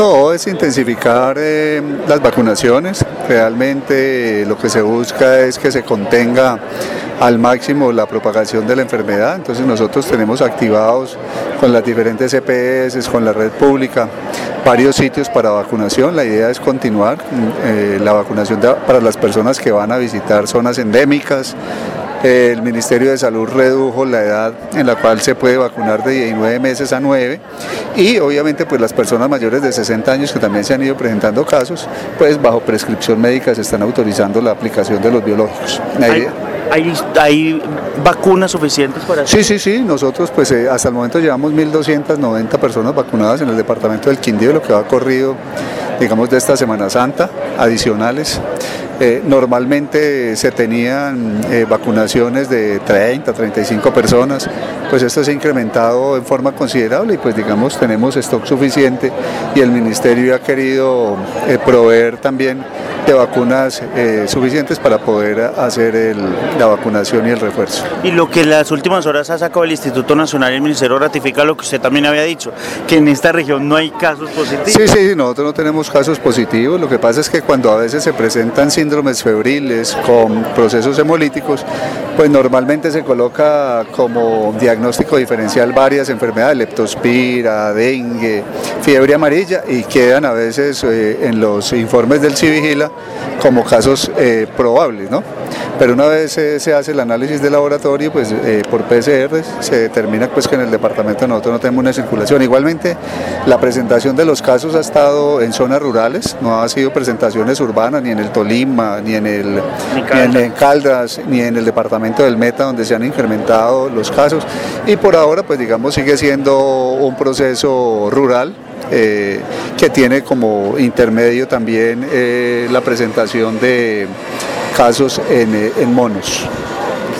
No, es intensificar las vacunaciones. Realmente lo que se busca es que se contenga al máximo la propagación de la enfermedad. Entonces nosotros tenemos activados con las diferentes EPS, con la red pública, varios sitios para vacunación. La idea es continuar la vacunación para las personas que van a visitar zonas endémicas. El Ministerio de Salud redujo la edad en la cual se puede vacunar de 19 meses a 9 y obviamente pues las personas mayores de 60 años que también se han ido presentando casos, pues bajo prescripción médica se están autorizando la aplicación de los biológicos. ¿Hay vacunas suficientes para eso? Sí, nosotros pues hasta el momento llevamos 1.290 personas vacunadas en el departamento del Quindío, lo que va corrido digamos de esta Semana Santa, adicionales. Normalmente se tenían vacunaciones de 30, 35 personas, pues esto se ha incrementado en forma considerable y pues digamos tenemos stock suficiente y el Ministerio ha querido proveer también de vacunas suficientes para poder hacer la vacunación y el refuerzo. Y lo que en las últimas horas ha sacado el Instituto Nacional y el Ministerio ratifica lo que usted también había dicho, que en esta región no hay casos positivos. Sí, nosotros no tenemos casos positivos, lo que pasa es que cuando a veces se presentan síndromes febriles con procesos hemolíticos, pues normalmente se coloca como diagnóstico diferencial varias enfermedades, leptospira, dengue, fiebre amarilla y quedan a veces en los informes del CIVIGILA como casos probables, ¿no? Pero una vez se hace el análisis de laboratorio, pues por PCR se determina pues que en el departamento nosotros no tenemos una circulación. Igualmente la presentación de los casos ha estado en zonas rurales, no ha sido presentaciones urbanas ni en el Tolima, ni en Caldas, ni en el departamento del Meta donde se han incrementado los casos y por ahora pues digamos sigue siendo un proceso rural. Que tiene como intermedio también la presentación de casos en monos.